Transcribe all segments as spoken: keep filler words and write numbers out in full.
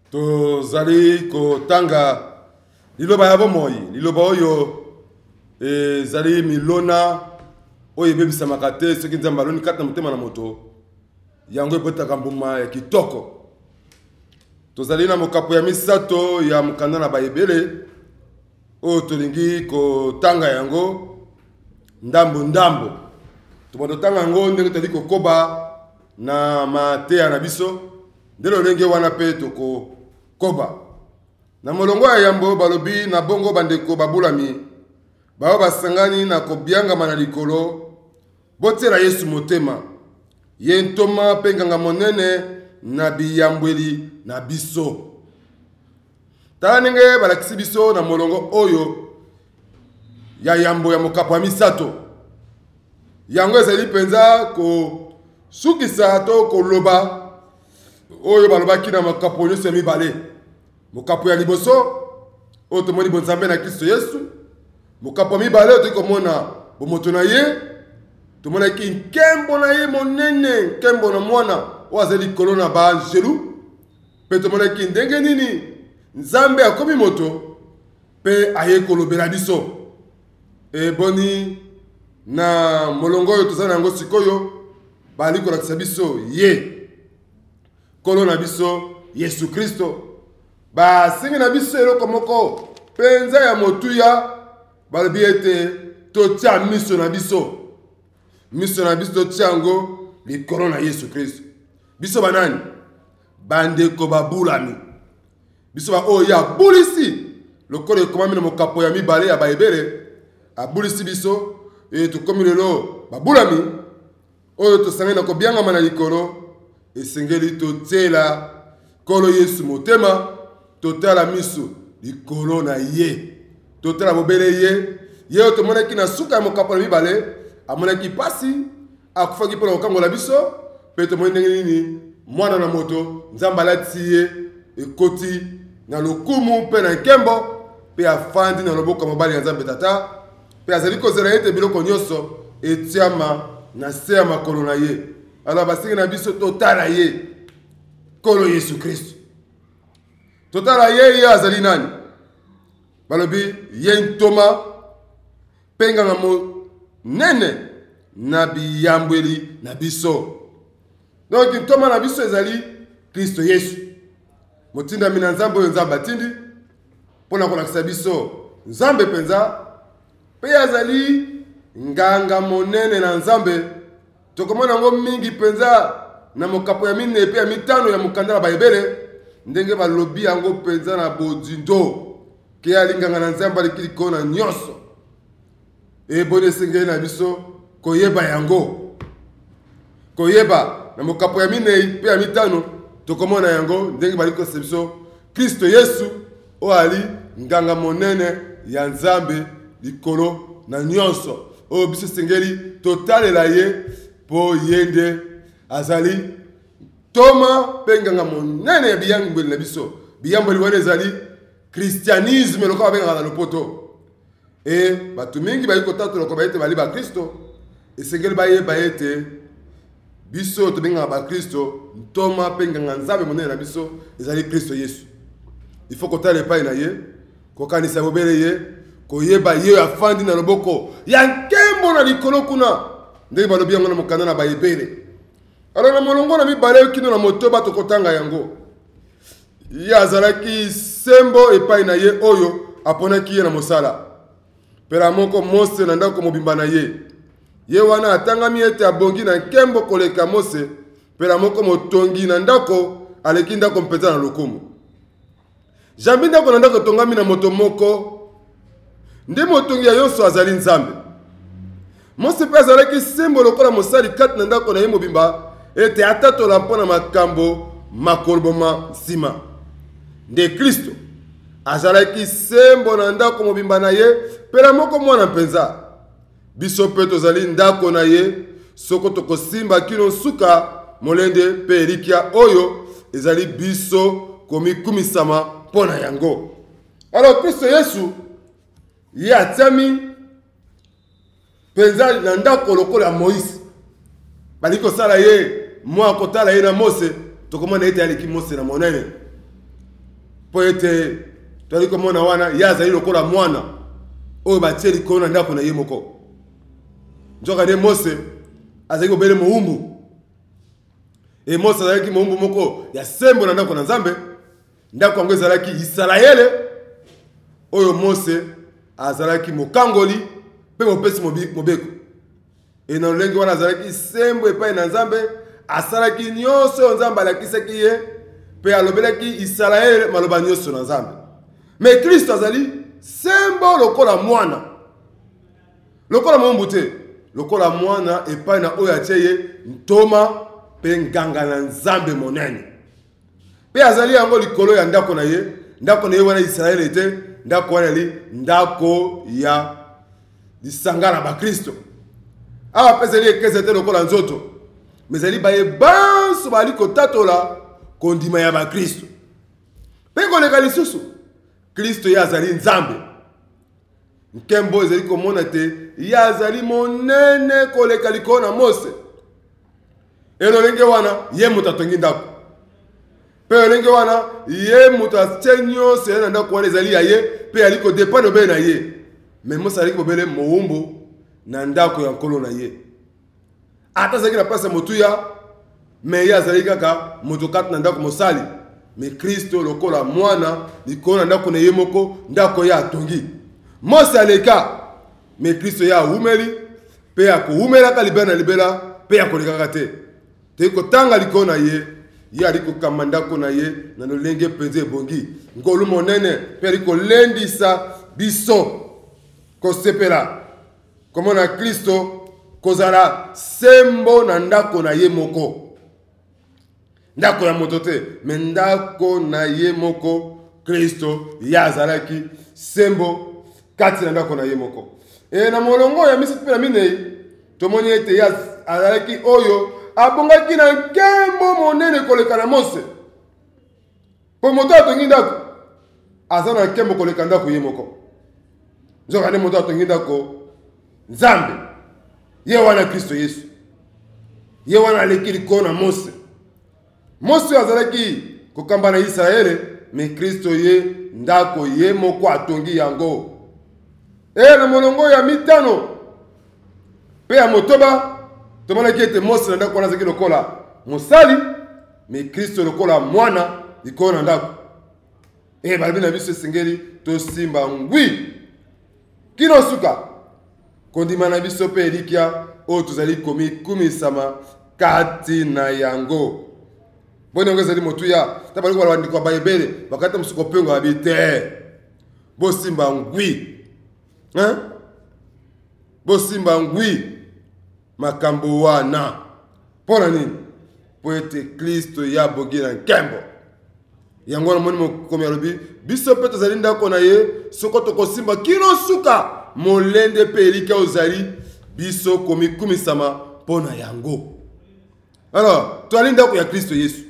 tozali kotanga liloba ya bomoi, liloba oyo ezali milona oyo ebebisamaka te soki nzambe aloni kati na motema na moto yango ebotaka mbuma ya kitoko. Tozali na mokapo ya misato ya mokanda na bayebele oyo tolingi kotanga yango ndambo ndambo. Tobanda tanga yango ndenge tali kokoba na mateya na biso nde lolenge wana pe toko koba. Na molongo ya yambo balobi na bongo bandeko babulami bao basangani na kobianga na likolo botela Yesu motema ye ntoma penganga monene na biyambweli na biso. Tala nenge balakisi biso na molongo oyo ya yambo ya mokapo ya misato yango ezali penza ko sukisa to koloba oyo balobaki na mokapo nyonso ya mibale. Mokapo ya liboso oyo tomoni bonzambe na Kristo Yesu, mokapo ya mibale oyo tokomona bomoto na ye, tomonaki nkembo na ye monene, nkembo na mwana oyo azali likolo na baanjelu, pe tomonaki ndenge nini nzambe akomi moto pe aye kolobela biso. E boni na molongo oyo tozali yango sikoyo bali kolakisa biso ye kolo na biso Yesu Kristo. Basingi na biso eloko moko penza ya motuya balobi ete totia miso na biso miso na biso totia yango likolo na Yesu Kristo. Biso banani? Bandeko babulami, biso ba oyo abulisi lokolo ekomami na mokapo ya mibale ya bayebele abulisi biso e tokomi lelo babulami oyo tosangani na kobiangama na likolo. Esengeli totela kolo Yesu motema, totala miso likolo na ye, totala bobele ye ye oyo tomonaki na suka ya mokapo na mibale amonaki pasi akufaki mpona kokangola biso, pe tomoni ndenge nini mwana na moto nzambe alati ye ekoti na lokumu mpe na nkembo pe afandi na loboko ya mobali ya nzambe tata, pe azali kozela ete biloko nyonso etiama na se ya makolo na ye. Alors basingi na biso totala ye kolo Yesu Kristo. Totala ye ye azali nani? Balobi ye ntoma penganga monene na biyambweli na biso. Donc ntoma na biso ezali Kristo Yesu. Motinda mina nzambe oyo nzambe atindi mpona kolakisa biso nzambe penza pe azali nganga monene na nzambe. Tokomona ngo mingi penza na mokapo ya mine pe ya mitano ya mokanda na bayebele ndenge balobi yango penza na bodindo ke alinganga na nzambe alikili na nyonso. E boni esengeli na biso koyeba yango, koyeba na mokapo ya mine pe ya mitano tokomona yango ndenge balikose biso Kristo Yesu o ali nganga monene ya nzambe likolo na nyonso o biso sengeli totalela ye po yende azali toma penganga monene ya biyambweli na biso. Biyambweli wana ezali christianisme lokola babengaka na lopoto. E bato mingi bali kotatola ko bayete bali ba Kristo esengeli bayeba ete biso tobengaka ba Kristo ntoma penganga nzambe monene na biso ezali Kristo Yesu. Il faut kotala epai na ye, kokanisa bobele ye, koyeba ye afandi na loboko ya nkembo na likolo kuna ndenge balobi yango na mokanda na bayebele. Alors na molongo na mibale kino na motoba tokotanga yango ye azalaki sembo epai na ye oyo aponaki ye na mosala. Pela moko Mose na ndako mobimba na ye ye wana atangami ete abongi na nkembo koleka Mose. Pela moko motongi na ndako aleki ndako mpenza na lokumu. Jambi ndako na ndako tongami na moto moko nde motongi ya yonso azali nzambe. Mose pe azalaki sembo lokola mosali kati na ndako na ye mobimba ete atatola mpona makambo makoloboma nsima. Nde Kristo azalaki sembo na ndako mobimba na ye pela moko mwana mpenza. Biso pe tozali ndako na ye soko tokosimba kino suka molende pe elikia oyo ezali biso komikumisama mpona yango. Alors Kristo Yesu ye atiami penza na ndako lokola ya Moïse. Bali kosala ye mwa kotala ye na Mose tokomona ete aleki Mose na monene. po ete toali komona wana ye azali lokola mwana oyo batie likolo na ndako na ye moko. Nzoka nde Mose azali kobele mowumbu. E Mose azalaki mowumbu moko ya sembo na ndako na Nzambe. Ndako yango ezalaki Isalaele oyo Mose azalaki mokangoli pe mopesi mobeko. E na lolenge wana azalaki sembo epai na Nzambe, asalaki nyonso oyo Nzambe alakisaki ye pe alobelaki Isalaele maloba nyonso na Nzambe. Me Kristo azali sembo lokola mwana. Lokola mowumbu te, lokola mwana epai na oyo atie ye ntoma pe nganga na Nzambe monene. Pe azali yango likolo ya ndako na ye, ndako na ye wana Isalaele te, ndako wana li ndako ya lisanga na ba Kristo. Awa pezeli ekeze te lokola nzoto, mezali baye banso bali kotatola kondima ya ba Kristo. Pe koleka lisusu, Kristo ye azali Nzambe. Nkembo ezali komona te, ye azali monene koleka likolo na Mose. Elolenge wana ye mutu atongi ndako. Pe elolenge wana ye mutu atie nyonso na ndako wana ezali ya ye, pe ali kodepende obele na ye. Me Mose ali kobele mowumbu na ndako ya nkolo na ye. Ata azalaki na pasi ya motuya, me ye azali kaka moto kati na ndako mosali. Me Kristo lokola mwana likolo na ndako na ye moko, ndako ya atongi. Mose aleka, me Kristo ya awumeli, pe akohumelaka libela na libela, pe akolekaka te. Te kotanga likolo na ye, ye ali kokamba ndako na ye na lolenge penze ebongi. Nkolo monene pe ali kolendisa biso kosepela. Komona Kristo kozala sembo na ndako na ye moko. Ndako ya moto te, me ndako na ye moko Kristo ya azalaki sembo kati na ndako na ye moko. E na molongo ya misato pe na minei tomoni ete ya azalaki oyo abongaki na nkembo monene koleka na Mose. Po moto atongi ndako aza na nkembo koleka ndako ye moko. Nzoka nde moto atongi ndako Nzambe. Ye wana Kristo Yesu. Ye wana aleki likolo na Mose. Mose azalaki kokamba na Israele, me Kristo ye ndako ye moko atongi yango. E na molongo ya mitano pe ya motoba tomonaki ete Mose na ndako wana azalaki lokola mosali, me Kristo lokola mwana likolo na ndako. E balobi na biso esengeli tosimba ngwi kino suka kondima na biso pe elikia oyo tozali komikumisama kati na yango. Boni yango ezali motuya ta bali kola bandiko ya Bayebele bakata mosuko pengo ya bite. Bosimba ngwi. Hein? Bosimba ngwi makambo wana. Pona nini? Po ete Kristo ya bogi na nkembo. Yango na moni mokomi alobi biso pe tozali ndako na ye soko tokosimba kino suka molende pe elika ozali biso komikumisama pona yango. Alors, toali ndako ya Kristo Yesu.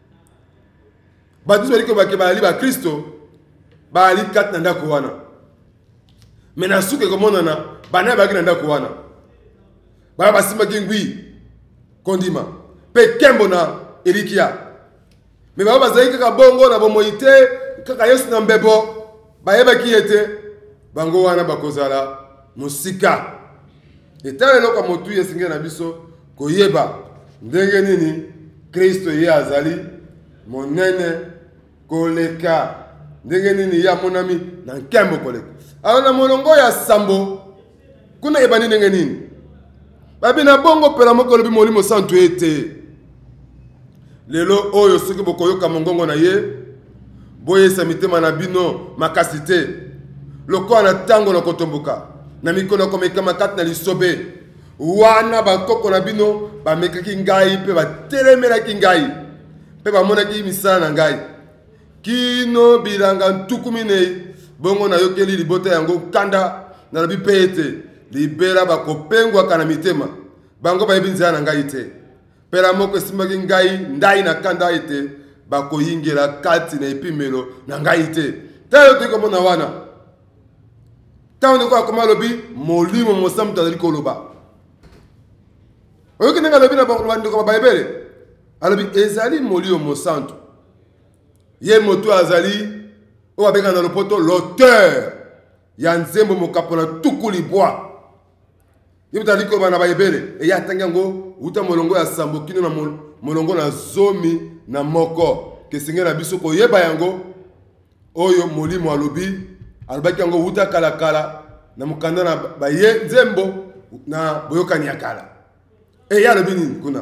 Batu bali ko bake bali ba Kristo bali kat na ndako wana. Mena suke komona na bana baki na ndako wana. Ba basimba kingwi kondima pe kembo na elikia. Me ba bazali kaka bongo na bomoite kaka Yesu na mbebo bayeba ki ete bango wana bakozala musika. Etale loka motu yesinge na biso koyeba ndenge nini Kristo ye azali monene koleka, ndenge nini ya monami na nkembo koleka. Alors na molongo ya sambo kuna ebani ndenge nini babi na bongo pela moko lobi molimo santu ete lelo oyo soki bokoyoka mongongo na ye boyesa mitema na bino makasi te lokola na tango na kotomboka na mikono komeka makati na lisobe wana bakoko na bino bamekaki ngai pe batelemelaki ngai pe bamonaki misala na ngai kino bilanga ntuku minei bongo na yokeli libota yango kanda na lobi pe ete libera bakopengwaka na mitema bango bayebi nzela na ngai te pela moko esimbaki ngai ndai na kanda ete bakoyingela kati na epimelo na ngai te tayo toyi komona wana tayo ndeko akoma lobi molimo mosamu tazali koloba oyoki ndenge alobi na bandeko Bayebele alobi ezali molimo mosantu ye moto azali oyo babenga na lopoto l'auteur ya nzembo mokapo na tuku libwa ye tali ko bana bayebele e ya tangi yango uta molongo ya sambo kino na molongo na zomi na moko kesinga na biso ko yeba yango oyo molimo alobi alobaki yango uta kala kala na mukanda na baye nzembo na boyokani ya kala e ya alobi nini kuna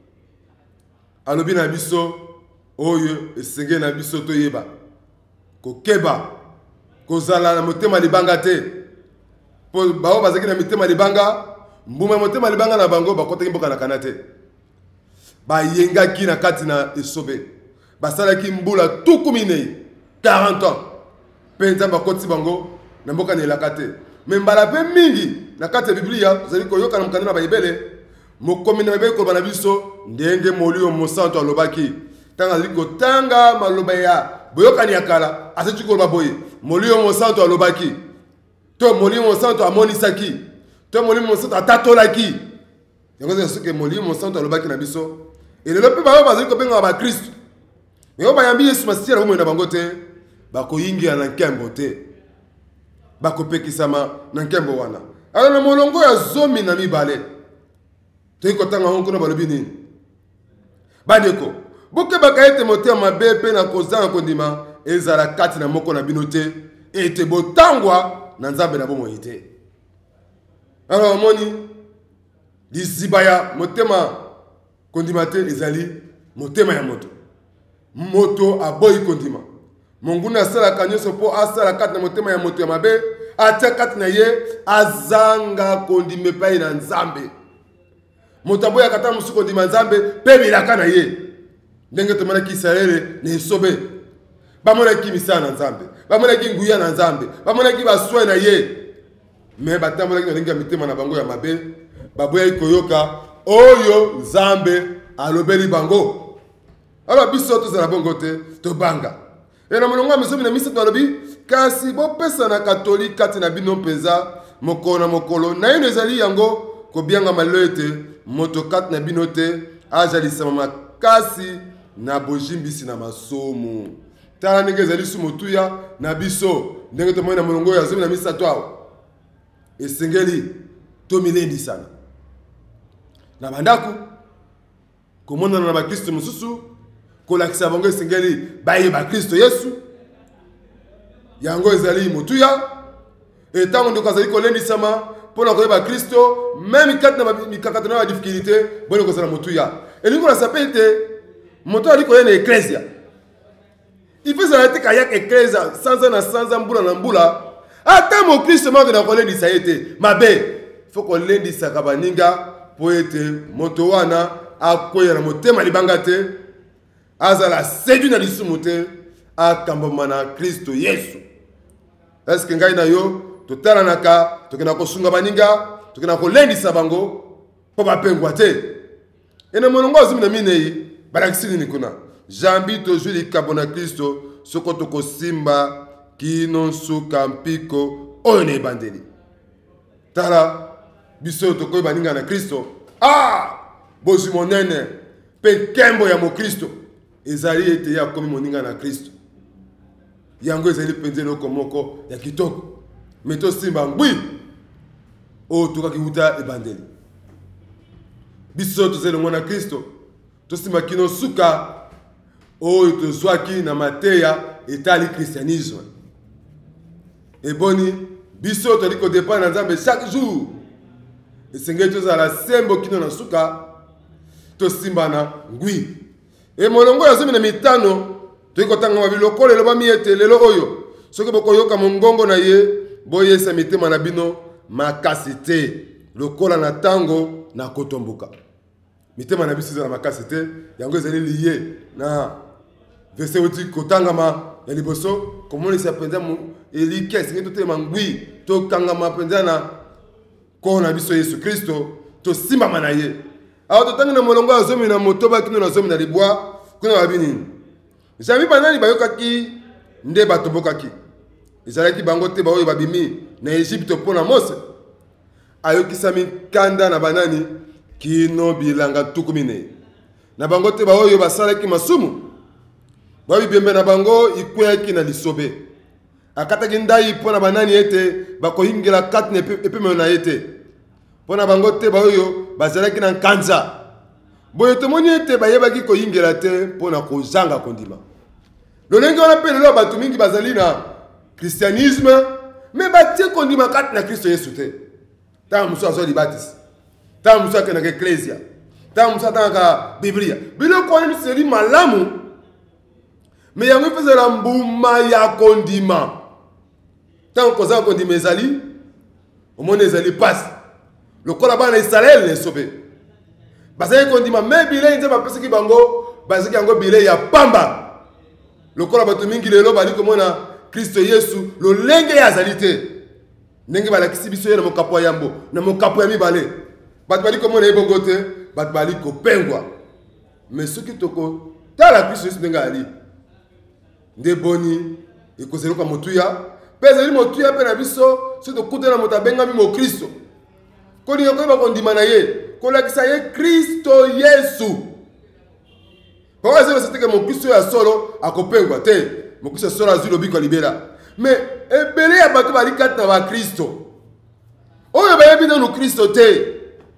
alobi na biso oyo esenge na biso to yeba kokeba kozala na motema libanga te po bao bazaki na mitema libanga mbuma motema libanga na bango bakotaki mboka na kana te bayengaki na kati na esobe basalaki mbula tuku minei quarante ans pe nzambe akotisi bango na mboka na elaka te me mbala pe mingi na kati ya biblia tozali koyoka na mokanda na bayebele mokomi na bayebele koloba na biso ndenge molio mosanto alobaki ntango azali kotanga maloba ya boyokani ya kala aseti koloba boye molio mosanto alobaki to molio mosanto amonisaki to molio mosanto atatolaki yango ezali soki molio mosanto alobaki na biso elelo mpe bayo bazali kobenga bakristo me oyo bayambi yesu masiya na bomoi na bango te bakoyingira na nkembo te bakopekisama na nkembo wana ala na molongo ya zomi na mibale toyi kotanga ngo kuna balobi nini bandeko bokebaka ete motema mabe mpe na kozanga kondima ezala kati na moko na bino te ete botangwa na nzambe na bomoi te alors omoni liziba ya motema kondima te ezali motema ya moto moto aboyi kondima monguna asalaka nyonso mpo asala kati na motema ya moto ya mabe atia kati na ye azanga kondima epai na nzambe moto aboyaka ata mosusu kondima nzambe mpe bilaka na ye ndenge tomonaki Israele na esobe bamonaki misala na nzambe bamonaki nguya na nzambe bamonaki baswe na ye me batambolaki na ndenge ya mitema na bango ya mabe baboyaki koyoka oyo nzambe alobeli bango alors biso tozala bongo te tobanga e na molongo ya misomi na misato alobi kasi bopesa na katolike kati na bino mpenza mokolo na mokolo na yino ezali yango kobianga lelo ete moto kati na bino te azalisama makasi na bojimbisi na masomo tala ndenge ezali su motuya na biso ndenge tomoni na molongo ya zomi na misato awa esengeli tomilendisana na bandako komonana na bakristo mosusu kolakisa bango esengeli bayeba kristo yesu yango ezali motuya etango ndeko azali kolendisama mpona koyeba kristo meme kati na mikakatano ya difficulté boni kozala motuya elingi kolasapa ete moto ali koya na eklesia ife ezala te kayaka eklesia sanza na sanza mbula na mbula ata mokristo moko na kolendisa ye te mabe fo kolendisaka baninga mpo ete moto wana akoya na motema libanga te azala sedu na lisumu te akambama na kristo yesu eske ngai na yo totalanaka tokenda kosunga baninga tokenda kolendisa bango mpo bapengwa te ene molongo azumi na minei balakisi nini kuna jambi tozwi likabo na kristo soko tokosimba kino nsuka mpiko oyo na ebandeli tala biso tokoyi baninga na kristo ah bozwi monene mpe nkembo ya mokristo ezali ete ye akomi moninga na kristo yango ezali mpenza eloko moko ya kitoko me tosimba ngwi oyo tokaki wuta ebandeli biso tozali elongo na kristo tosimba kino suka oyo tozwaki na mateya etali christianisme eboni biso tozali kodependre na nzambe chaque jour esengeli tozala sembo kino na suka tosimbana ngwi e molongo ya zomi na mitano toyi kotanga biloko lelo bami ete lelo oyo soki bokoyoka mongongo na ye boyesa mitema na bino makasi te lokola na tango na kotomboka mitema na biso ezala makasi te yango ezali liye na verse uti kotangama ya liboso komonisa mpenza elike esengi totelema ngwi tokangama mpenza na koo na biso yesu kristo tosimbama na ye awa totangi na molongo ya zomi na motoba kino na zomi na libwa kuna babi nini jami banani bayokaki nde batombokaki ezalaki bango te baoyo babimi na Egypte mpona Mose ayokisami kanda na banani kino bilanga tuku minei na bango te baoyo basalaki masumu babibembe na bango ikweyaki na lisobe akataki ndai mpona banani ete bakoyingela katne epemelo na ye te mpona bango te baoyo bazalaki na nkanza boye tomoni ete bayebaki koyingela te mpona kozanga kondima lolenge wana mpe lelo bato mingi bazali na christianisme me batie kondima kati na kristo yesu te ntango mosusu azwa libatisi ntango mosusu akendaka eklesia ntango mosusu atangaka biblia biloko wana miseli malamu me yango efezela mbuma ya kondima ntango kozanga kondima ezali omoni ezali pasi lokola bana Israel lesobe bazali kondima me bilei nzambe apesaki bango bazaki yango bilei ya pamba lokola bato mingi lelo bali komona Kristo Yesu lolenge ya azali te ndenge balakisi biso ye na mokapo ya yambo na mokapo ya mibale bato bali komona ebongo te bato bali kopengwa me soki toko tala Kristo Yesu ndenge ali nde boni ekozeluka motuya mpe ezali motuya mpe na biso soki tokutana moto abengami mo Kristo kolinga koyeba kondima na ye kolakisa ye Kristo Yesu poko ezali basateke mo Kristo ya solo akopengwa te mo Kristo ya solo azwi lobiko libera me ebele ya bato bali kati na bakristo oyo bayebi nanu Kristo te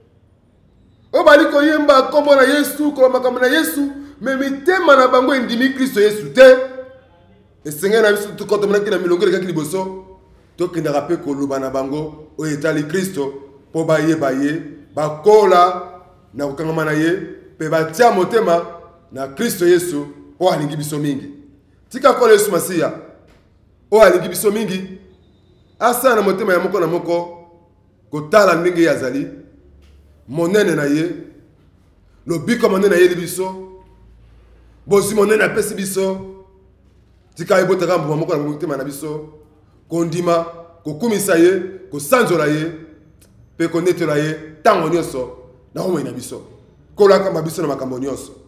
oyo bali koyemba kombo na Yesu koloba makambo na Yesu me mitema na bango endimi Kristo Yesu te esengeli na biso tukotomonaki na milongo elekaki liboso tokendaka mpe koloba na bango oyo etali Kristo mpo bayeba ye bakola na kokangama na ye mpe batia motema na Kristo Yesu oyo alingi biso mingi tika kola Yesu Masiya oyo alingi biso mingi asala na motema ya moko na moko kotala ndenge ye azali monene na ye lobiko monene na ye libiso bosi monene apesi biso tika ebotaka mbuma moko na motema na biso kondima kokumisa ye kosanzola ye mpe konetela ye ntango nyonso na omoi na biso kolaka biso na makambo nyonso